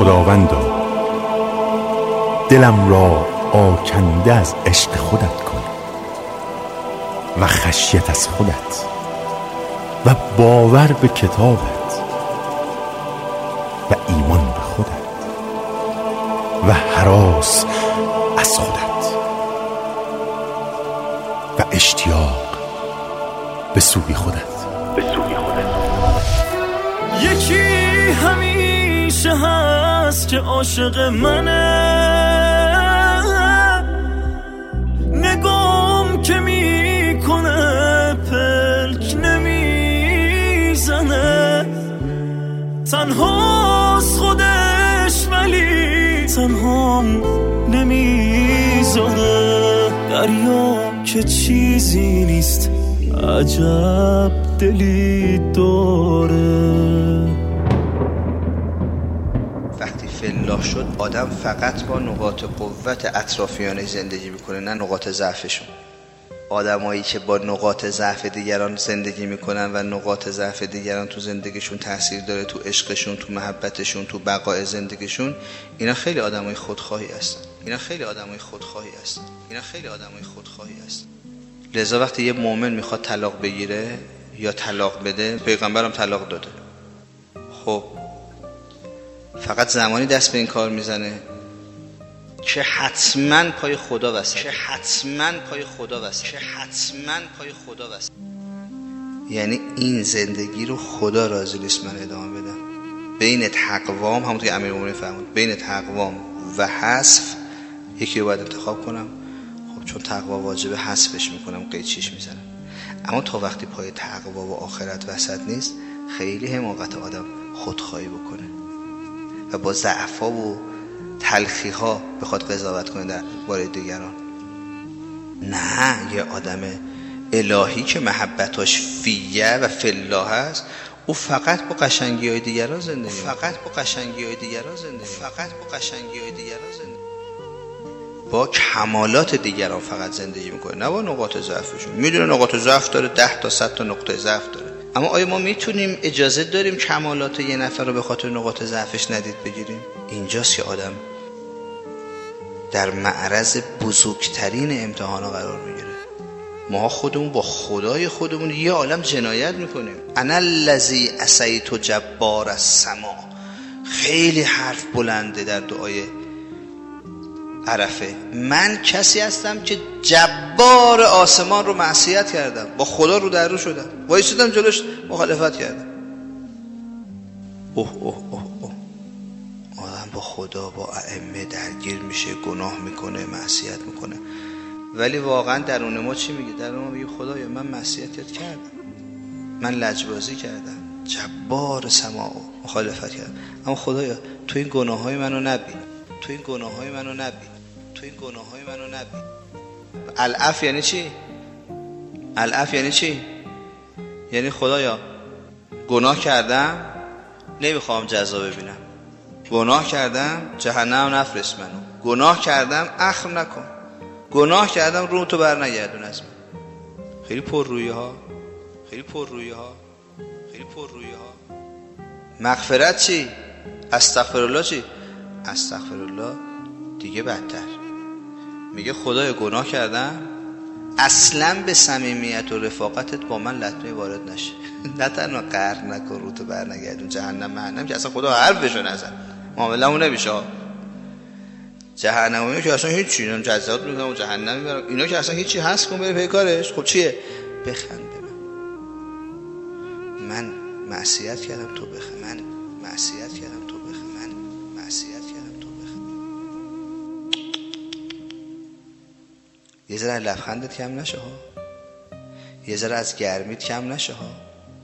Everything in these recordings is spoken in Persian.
خداوندا دلم را آکنده از عشق خودت کن و خشیت از خودت و باور به کتابت و ایمان به خودت و هراس از خودت و اشتیاق به سوی خودت. یکی همیشه هست که عاشق منه، نگام که میکنه پلک نمیزنه، تنهاست خودش ولی تنهام نمیذاره، دریا که چیزی نیست عجب دلی داره. وقتی فلاح شد آدم فقط با نقاط قوت اطرافیانش زندگی میکنه، نه نقاط ضعفشون. آدمایی که با نقاط ضعف دیگران زندگی میکنن و نقاط ضعف دیگران تو زندگیشون تاثیر داره، تو عشقشون، تو محبتشون، تو بقای زندگیشون، اینا خیلی آدمای خودخواهی هستن. لذا وقتی یه مؤمن میخواد طلاق بگیره یا طلاق بده، پیغمبرم طلاق داده، خب فقط زمانی دست به این کار میزنه که حتما پای خدا وسط، یعنی این زندگی رو خدا راضی نیست من ادامه بدم. بین تقوام، همونطور که امیرالمومنین فرمود، بین تقوام و حذف یکی رو باید انتخاب کنم. خب چون تقوا واجبه حذفش میکنم، قیچیش میزنم. اما تا وقتی پای تقوا و آخرت وسط نیست، خیلی حماقت آدم خودخواهی بکنه و با ضعف‌ها و تلخی‌ها بخواد قضاوت کنه در باره دیگران. نه، یه آدم الهی که محبتاش فیه و فلاح هست، او فقط با قشنگی‌های دیگران زندگی با کمالات دیگران فقط زندگی میکنه، نه با نقاط ضعفشون. میدونه نقاط ضعف داره، 10 تا 100 تا نقطه ضعف داره، اما آیا ما میتونیم اجازه داریم کمالات یه نفر رو به خاطر نقاط ضعفش ندید بگیریم؟ اینجاست که آدم در معرض بزرگترین امتحانا قرار میگیره. ما خودمون با خدای خودمون یه عالم جنایت میکنیم. انا الذی عصیت جبار السما، خیلی حرف بلنده در دعای عرفه. من کسی هستم که جبار آسمان رو معصیت کردم، با خدا رو در رو شدم، وایسادم جلوش مخالفت کردم. آدم با خدا، با ائمه درگیر میشه، گناه میکنه، معصیت میکنه، ولی واقعا درون ما چی میگه؟ درون ما میگه خدایا من معصیتت کردم، من لجبازی کردم، جبار سما مخالفت کردم، اما خدایا تو این گناههای منو نبین. العفو یعنی چی؟ یعنی خدایا گناه کردم، نمیخوام جزا ببینم، گناه کردم، جهنم نفرست منو، گناه کردم، اخم نکن، گناه کردم، رو تو بر نگردون از من. خیلی پر رویی ها. مغفرت چی؟ استغفرالله چی؟ استغفرالله دیگه بدتر. میگه خدای گناه کردم، اصلا به صمیمیت و رفاقتت با من لطمه وارد نشه، نه تنها قهر نکن، رو تو بر نگردون، جهنم که اصلا خدا حرفشو نزن، معامله‌مون نمیشه. جهنمی که اصلا هیچی، اینا جزات میکنم و جهنم میبرم، اینا که اصلا هیچی هست کن بره پی کارش. خب چیه؟ بخند به من معصیت کردم تو بخند، من معصیت کردم تو بخند. یه ذره لبخندت کم نشه ها، یه ذره از گرمیت کم نشه ها.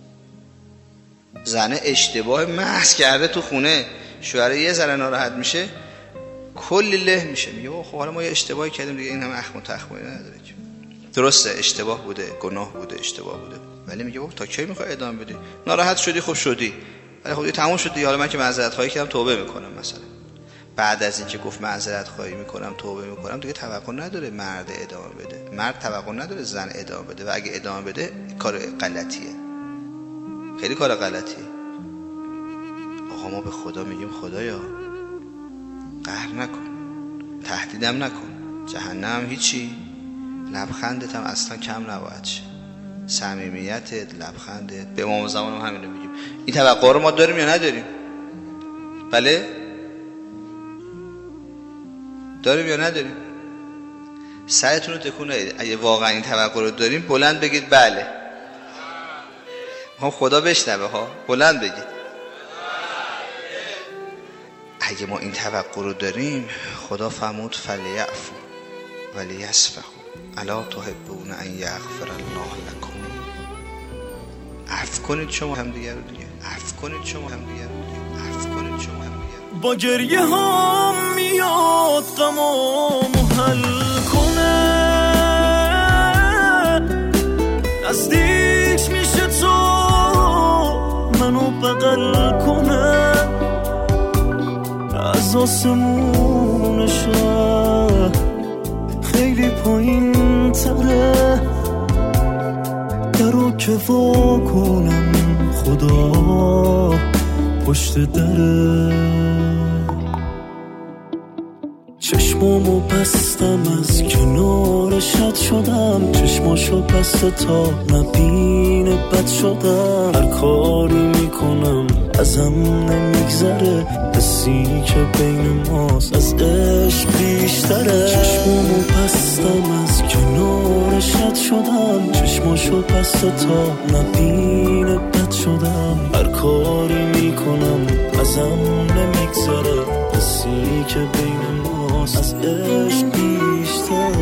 زنه اشتباه محض کرده تو خونه، شوهر یه ذره ناراحت میشه، کلی له میشه، میگه خب حالا ما یه اشتباهی کردیم دیگه، این همه اخم و تخمه نداره که. درسته اشتباه بوده، گناه بوده، اشتباه بوده، ولی میگه تا کی میخوای ادامه بدی؟ ناراحت شدی، خب شدی، ولی خب تموم شد دیگه، حالا من که معذرت خواهی کردم توبه میکنم. مثلا بعد از این که گفت معذرت خواهی میکنم، توبه میکنم، دیگه توقع نداره مرد ادامه بده، مرد توقع نداره زن ادامه بده، و اگه ادامه بده کار غلطیه، خیلی کار غلطیه. آقا ما به خدا میگیم خدایا قهر نکن، تهدیدم نکن، جهنم هیچی، لبخندت هم اصلا کم نباید شه، صمیمیتت، لبخندت. به امام زمان هم همینو میگیم. این توقع رو ما داریم یا نداریم؟ بله؟ داریم یا نداریم؟ سعیتون رو تکون ندید. اگه واقعا این توقع رو داریم بلند بگید بله. خدا بشنوه ها، بلند بگید. اگه ما این توقع رو داریم، خدا فرمود فلیعفو ولیصفحوا الا تحبون ان یغفر الله لکم. عفو کنید شما هم دیگه رو دیگه، عفو کنید شما هم دیگه رو دیگه، عفو کنید شما هم دیگه. با گریه ها میاد غمامو حل کنه، نزدیک میشه تو منو بغل کنه، از آسمون شهر خیلی پایین تره، درو که وا کنم خدا پشت دره. چشمامو بستم از کنارش رد شدم، چشماشو بسته تا نبینه بد شدم، هر کاری میکنم ازم نمیگذره، حسی که بین ماست از عشق بیشتره. چشمامو بستم از کنارش رد شدم، چشماشو بسته تا نبینه بد شدم، هر کاری میکنم ازم نمیگذره، حسی که بین ماست از عشق بیشتره.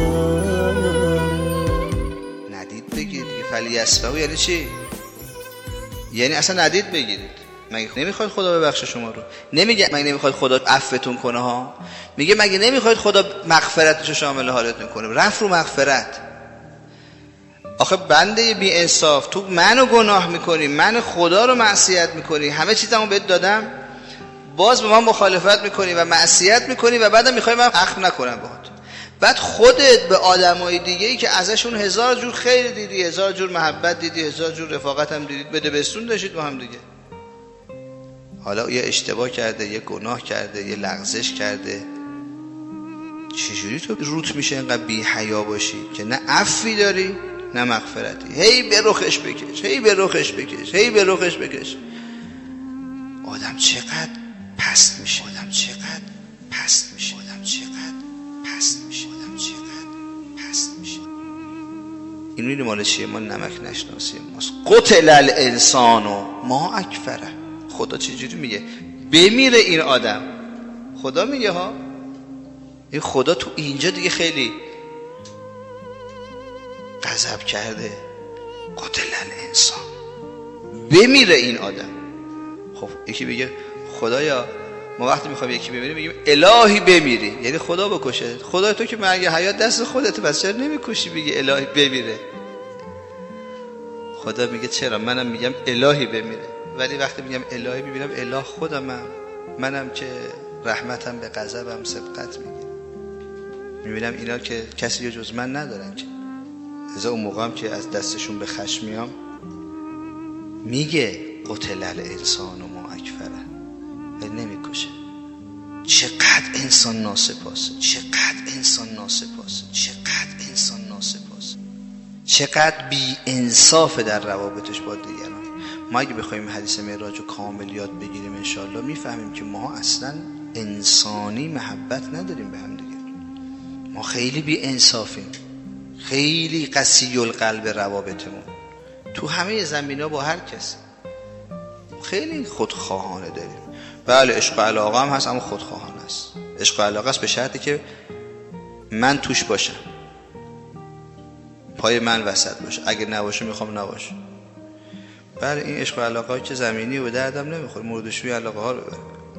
ندید بگید فلیصفحوا یعنی چی؟ یعنی اصلا ندید بگیرید. مگه نمیخواید خدا ببخشه شما رو؟ نمیگه مگه نمیخواید خدا عفوتون کنه ها؟ میگه مگه نمیخواید خدا مغفرتشو شامل حالتون کنه؟ رفت رو مغفرت. آخه بنده بی انصاف، تو منو گناه میکنی، من خدا رو معصیت میکنی، همه چیزمو بهت دادم، باز به من مخالفت میکنی و معصیت میکنی و بعدم میخوای من عفو نکنم باهات. بعد خودت به آدمای دیگه‌ای که ازشون هزار جور خیر دیدی، هزار جور محبت دیدی، هزار جور رفاقت هم دیدید، بده بستون داشتید با هم دیگه، حالا یه اشتباه کرده، یه گناه کرده، یه لغزش کرده، چجوری تو روت میشه اینقدر بی حیا باشی که نه عفوی داری نه مغفرتی؟ هی به رخش بکش، هی به رخش بکش، هی به رخش بکش. آدم چقدر پست میشه، آدم چقدر پست میشه، آدم چقدر پست میشه، آدم چقدر پست میشه. این میدونی مال چیه؟ مال نمک نشناسی ماست. قتل الانسان ما اکفره. خدا چجوری میگه بمیره این آدم؟ خدا میگه ها، این خدا تو اینجا دیگه خیلی غضب کرده. قتل الانسان، بمیره این آدم. خب یکی بگه خدایا ما وقتی میخوایم یکی بمیریم میگیم الهی بمیری، یعنی خدا بکشه. خدای تو که مرگ حیات دست خودته، پس چرا نمیکشی بگی الهی بمیره؟ خدا میگه چرا؟ منم میگم الهی بمیره، ولی وقتی میگم الهی میبینم اله خودمم، منم که رحمتم به غضبم سبقت میگه، میبینم اینا که کسی جز من ندارن که. از اون موقعم که از دستشون به خشم میام میگه قتل الانسان ما اکفره، ولی نمیکشه. چقدر انسان ناسپاسه، چقدر انسان ناسپاسه، چقدر انسان ناسپاسه، چقدر بی انصاف در روابطش با دیگران. ما اگه بخوایم حدیث معراج رو کامل یاد بگیریم انشالله میفهمیم که ما اصلا انسانی محبت نداریم به هم دیگه. ما خیلی بی انصافیم، خیلی قسی القلب روابطمون تو همه زمینا با هر کسی، خیلی خودخواهانه داریم. بله عشق و علاقه هم هست، اما خودخواهانه است. عشق و علاقه است به شرطی که من توش باشم، پای من وسط باشه، اگه نباشه میخوام نباشه. بله این عشق و علاقه ها که زمینی و به دردم نمیخوره، موردشوی علاقه ها رو ببره.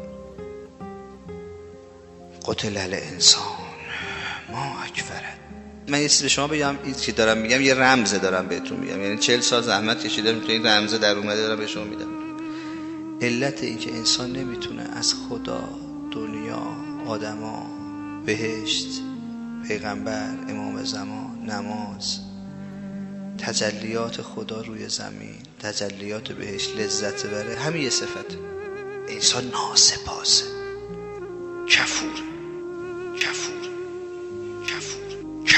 قتل الانسان ما اکفره. من یه چیز به شما بگم، این که دارم میگم یه رمزه دارم بهتون میگم، یعنی 40 سال زحمت کشیدم تو این رمزه در اومده دارم به شما میدم. علت این که انسان نمیتونه از خدا، دنیا، آدما، بهشت، پیغمبر، امام زمان، نماز، تجلیات خدا روی زمین، تجلیات بهشت لذت بره، همین یه صفت. انسان ناسپاسه، کفوره.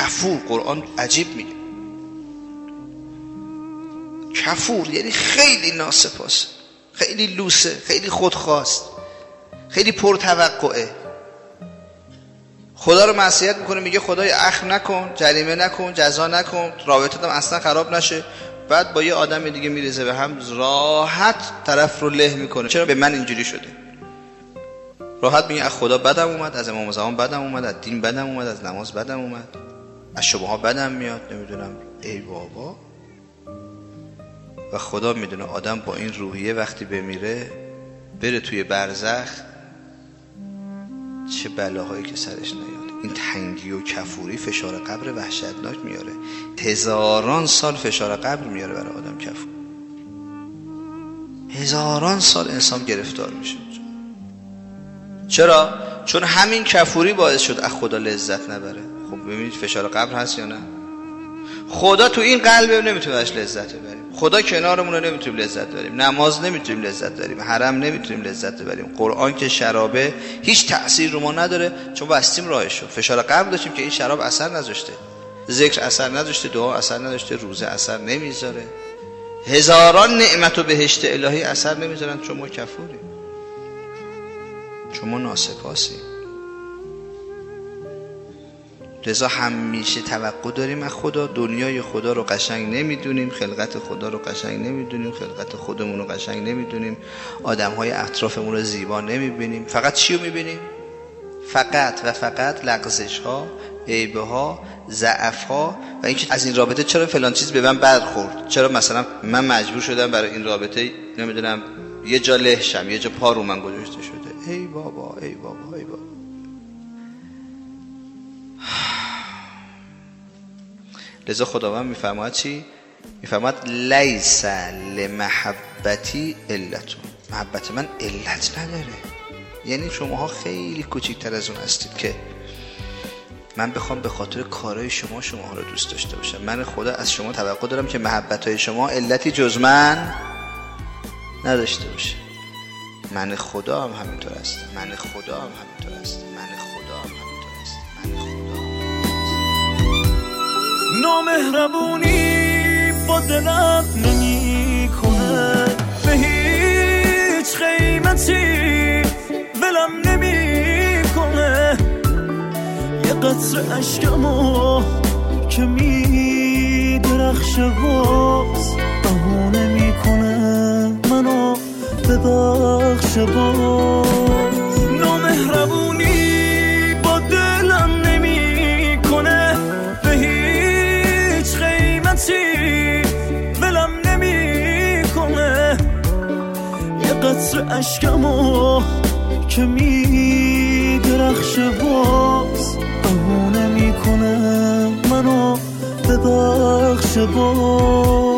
کفور. قرآن عجیب میگه کفور یعنی خیلی ناسپاسه، خیلی لوسه، خیلی خودخواست، خیلی پرتوقعه. خدا رو معصیت میکنه، میگه خدای اخم نکن، جریمه نکن، جزا نکن، رابطتم اصلا خراب نشه. بعد با یه آدم دیگه میریزه به هم، راحت طرف رو له میکنه. چرا به من اینجوری شده؟ راحت میگه از خدا بدم اومد، از امام زمان بدم اومد، از دین بدم اومد، از نماز بدم اومد، از شبهات بدم میاد، نمیدونم. ای بابا. و خدا میدونه آدم با این روحیه وقتی بمیره بره توی برزخ چه بلاهایی که سرش نیاد. این تنگی و کفوری فشار قبر وحشتناک میاره. هزاران سال فشار قبر میاره برای آدم کفور. هزاران سال انسان گرفتار میشه. چرا؟ چون همین کفوری باعث شد از خدا لذت نبره. خب ببینید فشار قبر هست یا نه؟ خدا تو این قلب نمیتونه ازش لذت ببریم. خدا کنارمون رو نمیتونیم لذت ببریم. نماز نمیتونیم لذت ببریم. حرم نمیتونیم لذت ببریم. قرآن که شرابه هیچ تأثیر رو ما نداره چون بستیم راهشو. فشار قبر داشتیم که این شراب اثر نذاشته، ذکر اثر نذاشته، دعا اثر نذاشته، روزه اثر نمیذاره، هزاران نعمت و بهشت الهی اثر نمیذارن چون ما کفوریم، چون ما ناسپاسیم. لذا همیشه توقع داریم از خدا. دنیای خدا رو قشنگ نمیدونیم، خلقت خدا رو قشنگ نمیدونیم، خلقت خودمون رو قشنگ نمیدونیم، آدم‌های اطرافمون رو زیبا نمیبینیم. فقط چی رو میبینیم؟ فقط و فقط لغزش‌ها، عیب‌ها، ضعف‌ها و اینکه از این رابطه چرا فلان چیز به من برخورد، چرا مثلا من مجبور شدم برای این رابطه نمیدونم یه جا لهشم، یه جا پا رو من گذاشته شده. ای بابا ای بابا ای بابا. لذا خداوند میفرماید چی؟ میفرماید لیس لمحبتی علتون. محبت من علت نداره. یعنی شماها خیلی کوچیک‌تر از اون هستید که من بخوام به خاطر کارهای شما شماها رو دوست داشته باشم. من خدا از شما توقع دارم که محبت‌های شما علتی جز من نداشته باشه. من خدا هم همینطور است. من خدا هم همینطور است. من خدا هم همینطور است. من خدا نامهربونی با دلم نمی کنه، به هیچ قیمتی ولم نمی کنه. یه قطره عشقمو که می درخشه باز بهونه می کنه منو ببخشه باز. نامهربونی با دلم نمی کنه، به هیچ قیمتی ولم نمی کنه. یه قطره عشقمو که می درخشه باز بهونه می کنه منو ببخشه باز.